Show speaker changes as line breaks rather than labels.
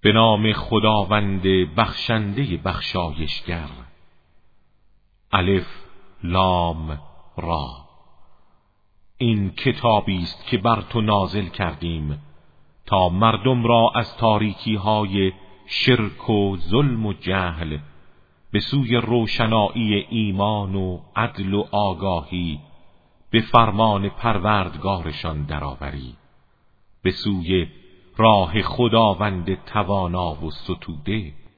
به نام خداوند بخشنده بخشایشگر. الف لام را. این کتابی است که بر تو نازل کردیم تا مردم را از تاریکی های شرک و ظلم و جهل به سوی روشنایی ایمان و عدل و آگاهی به فرمان پروردگارشان درآوری، به سوی راه خداوند توانا و ستوده.